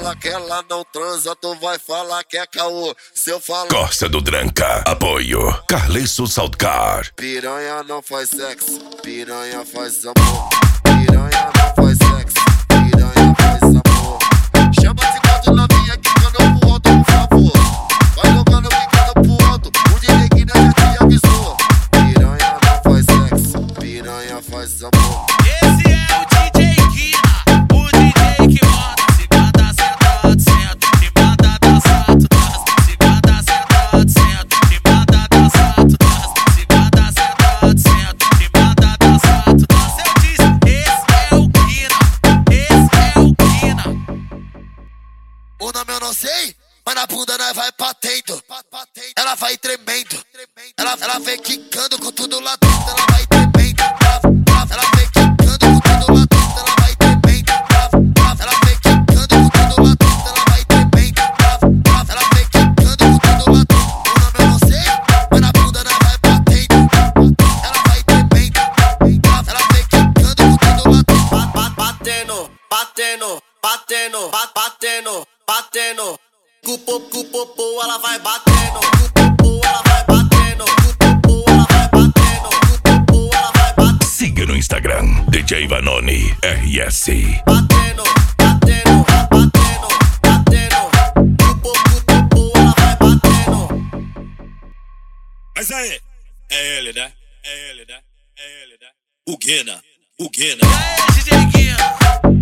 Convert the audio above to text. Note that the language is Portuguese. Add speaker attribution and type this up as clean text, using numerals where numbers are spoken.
Speaker 1: fala que ela não transa, tu vai falar que é caô. Se eu falar
Speaker 2: Costa do Dranca, apoio Carliço Saltcar.
Speaker 1: piranha não faz sexo, piranha faz amor. Piranha não faz sexo, piranha faz amor. Chama de quatro novinha quicando pro outro, por favor. Vai jogando, quicando pro outro, o DJ Guina já te avisou. Piranha não faz sexo, piranha faz amor.
Speaker 3: Esse é o DJ Guina, o DJ que bota cima da sentado, senta, cima da dançado, dança, cima da sentado, senta, cima da dançado, dança, cima da sentado, senta, cima da dançado, dança. Eu disse, esse é o Guina, esse é o Guina.
Speaker 1: O nome eu não sei, mas na bunda nós vai batendo. Ela vai tremendo, ela vem quicando com tudo lá dentro. Ela vai tremendo, ela vem quicando com tudo lá dentro. Ela vai tremendo, ela vem quicando com tudo lá dentro. Ela vai tremendo, ela vem quicando com tudo lá dentro. O nome eu não sei, mas na bunda nós vai batendo. Ela vai tremendo, ela vem quicando com tudo lá dentro.
Speaker 4: Batendo, batendo, batendo, batendo, batendo. Cu-po-po, ela vai batendo. Cu-po-po, ela vai batendo. Cu-po-po, ela vai batendo. Cu-po-po, ela vai batendo.
Speaker 2: Siga no Instagram, DJ Vanoni RS.
Speaker 4: Batendo, batendo, batendo, batendo. Cu-po-po, ela vai batendo.
Speaker 5: Mas aí, é ele, né? É ele, né? É ele, né? O Guina, o Guina.
Speaker 3: E aí, DJ Guina?